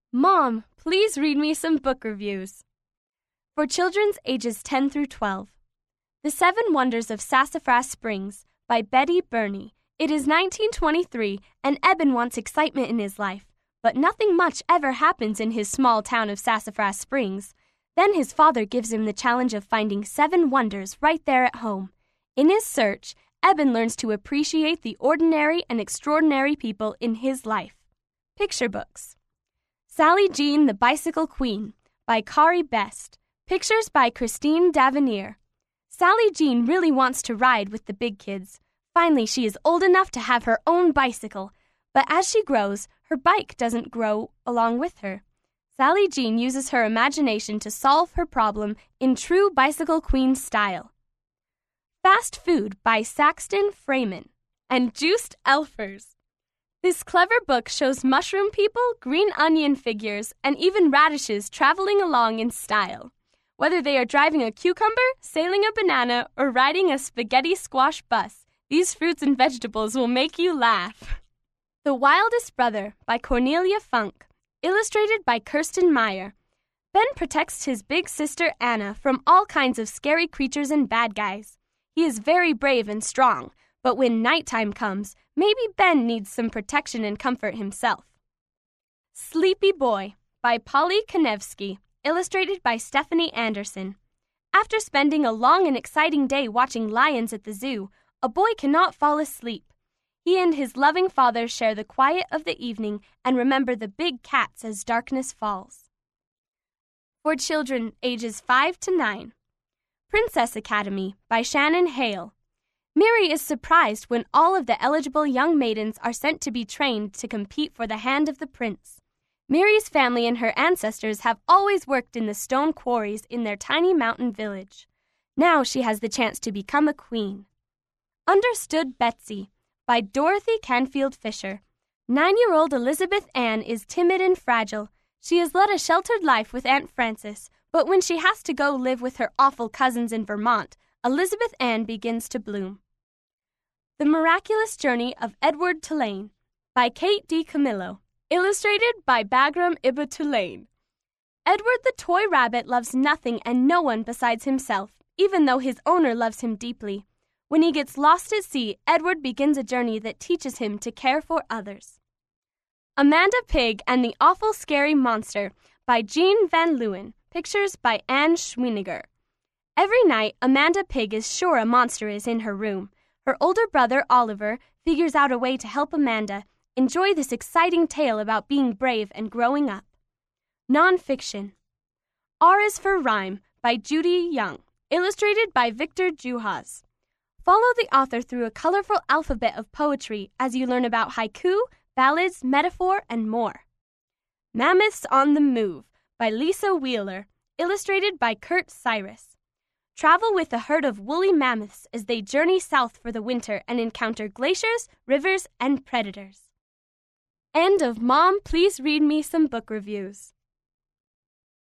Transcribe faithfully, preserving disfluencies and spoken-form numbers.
Mom, please read me some book reviews. For children's ages ten through twelve. The Seven Wonders of Sassafras Springs by Betty Burney. It is nineteen twenty-three, and Eben wants excitement in his life, but nothing much ever happens in his small town of Sassafras Springs. Then his father gives him the challenge of finding seven wonders right there at home. In his search, Eben learns to appreciate the ordinary and extraordinary people in his life. Picture books. Sally Jean the Bicycle Queen by Kari Best. Pictures by Christine Davenier. Sally Jean really wants to ride with the big kids. Finally, she is old enough to have her own bicycle. But as she grows, her bike doesn't grow along with her. Sally Jean uses her imagination to solve her problem in true Bicycle Queen style. Fast Food by Saxton Freeman and Juiced Elfers. This clever book shows mushroom people, green onion figures, and even radishes traveling along in style. Whether they are driving a cucumber, sailing a banana, or riding a spaghetti squash bus, these fruits and vegetables will make you laugh. The Wildest Brother by Cornelia Funk. Illustrated by Kirsten Meyer. Ben protects his big sister Anna from all kinds of scary creatures and bad guys. He is very brave and strong, but when nighttime comes, maybe Ben needs some protection and comfort himself. Sleepy Boy by Polly Konevsky. Illustrated by Stephanie Anderson. After spending a long and exciting day watching lions at the zoo, a boy cannot fall asleep. He and his loving father share the quiet of the evening and remember the big cats as darkness falls. For children ages five to nine. Princess Academy by Shannon Hale. Miri is surprised when all of the eligible young maidens are sent to be trained to compete for the hand of the prince. Miri's family and her ancestors have always worked in the stone quarries in their tiny mountain village. Now she has the chance to become a queen. Understood Betsy by Dorothy Canfield Fisher. Nine-year-old Elizabeth Ann is timid and fragile. She has led a sheltered life with Aunt Frances, but when she has to go live with her awful cousins in Vermont, Elizabeth Ann begins to bloom. The Miraculous Journey of Edward Tulane by Kate D. Camillo. Illustrated by Bagram Ibba Tulane. Edward the toy rabbit loves nothing and no one besides himself, even though his owner loves him deeply. When he gets lost at sea, Edward begins a journey that teaches him to care for others. Amanda Pig and the Awful Scary Monster by Jean Van Leeuwen. Pictures by Anne Schwiniger. Every night, Amanda Pig is sure a monster is in her room. Her older brother, Oliver, figures out a way to help Amanda enjoy this exciting tale about being brave and growing up. Nonfiction. R is for Rhyme by Judy Young. Illustrated by Victor Juhas. Follow the author through a colorful alphabet of poetry as you learn about haiku, ballads, metaphor, and more. Mammoths on the Move by Lisa Wheeler. Illustrated by Kurt Cyrus. Travel with a herd of woolly mammoths as they journey south for the winter and encounter glaciers, rivers, and predators. End of Mom, Please Read Me Some Book Reviews.